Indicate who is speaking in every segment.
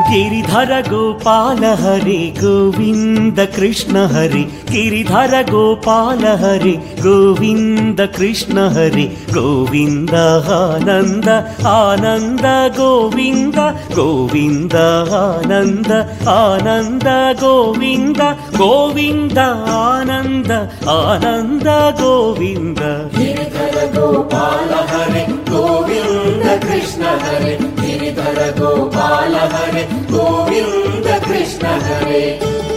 Speaker 1: గిరిధర గోపాల హరి గోవింద కృష్ణ హరి గిరిధర గోపాల హరి గోవింద కృష్ణ హరి గోవింద ఆనంద ఆనంద గోవింద గోవింద ఆనంద ఆనంద గోవింద గోవింద ఆనంద ఆనంద గోవింద
Speaker 2: గిరిధర గోపాల హరి గోవింద కృష్ణ హరి గిరిధర గోపాల హరి గోవింద కృష్ణ హరి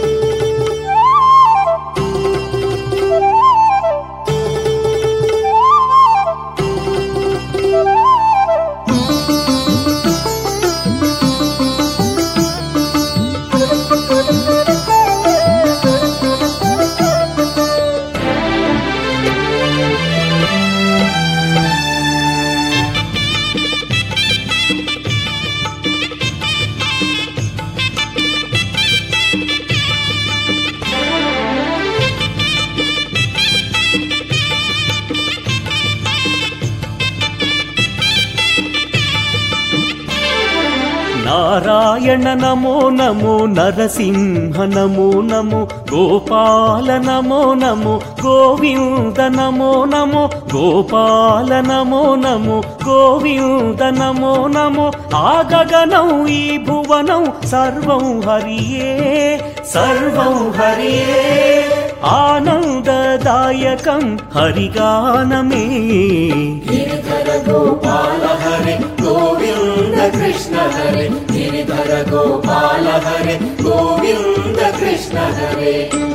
Speaker 1: నారాయణ నమో నమో నరసింహ నమో నమో గోపాల నమో నమో గోవింద నమో నమో గోపాల నమో నమో గోవింద నమో నమో ఆ గగనం ఈ భువనం సర్వం హరియే సర్వం హరియే ఆనందదాయకం హరిగానమే
Speaker 2: గిరిధర గోపాల హరి గోవింద కృష్ణ హరి గిరిధర గోపాల హరి గోవింద కృష్ణ హరి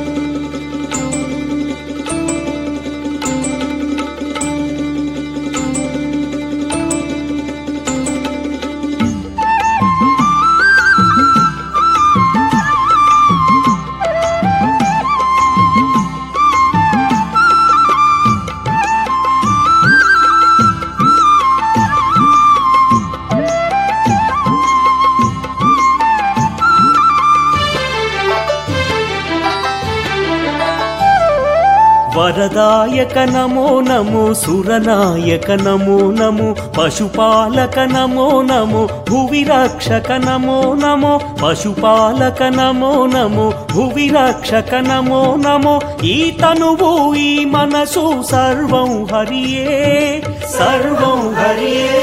Speaker 1: వరదాయక నమో నమో సురనాయక నమో నమో పశుపాలక నమో నమో భువి రక్షక నమో నమో పశుపాలక నమో నమో భువి రక్షక నమో నమో ఈ తనువు ఈ మనసు సర్వం హరియే సర్వం హరియే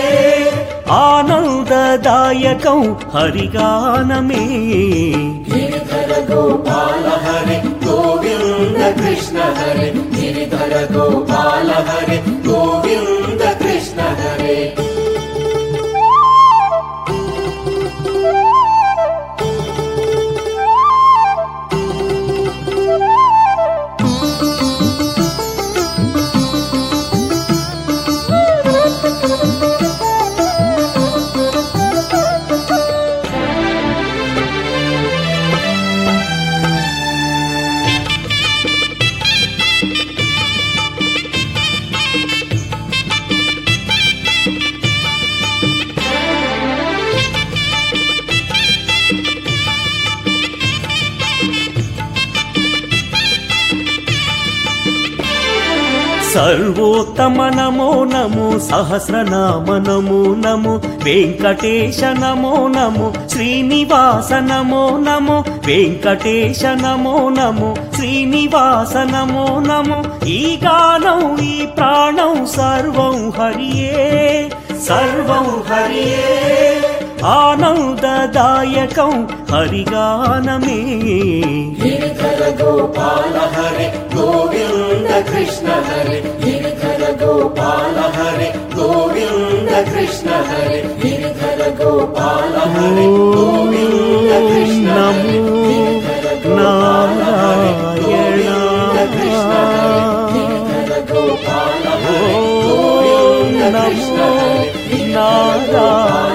Speaker 1: ఆనందదాయకం హరిగానమే
Speaker 2: గిరిధర గోపాల హరి గోవింద కృష్ణ హరి గిరిధర గోపాల హరి గోవింద కృష్ణ హరి
Speaker 1: సర్వోత్తమ నమో నమో సహస్రనామ నమో నమో వెంకటేశ నమో నమో శ్రీనివాస నమో నమో వెంకటేశ నమో నమో శ్రీనివాస నమో నమో ఈ గానం ఈ ప్రాణం సర్వం హరియే సర్వం హరియే ఆనందదాయకం హరిగానమే
Speaker 2: గిరిధర గోపాల హరి గోవింద కృష్ణ హరి గిరిధర గోపాల హరి గోవింద కృష్ణ హరి గిరిధర గోపాల హరి గోవింద కృష్ణ హరి గిరిధర గోపాల హరి గోవింద కృష్ణ హరి గిరిధర గోపాల హరి గోవింద కృష్ణ హరి గిరిధర గోపాల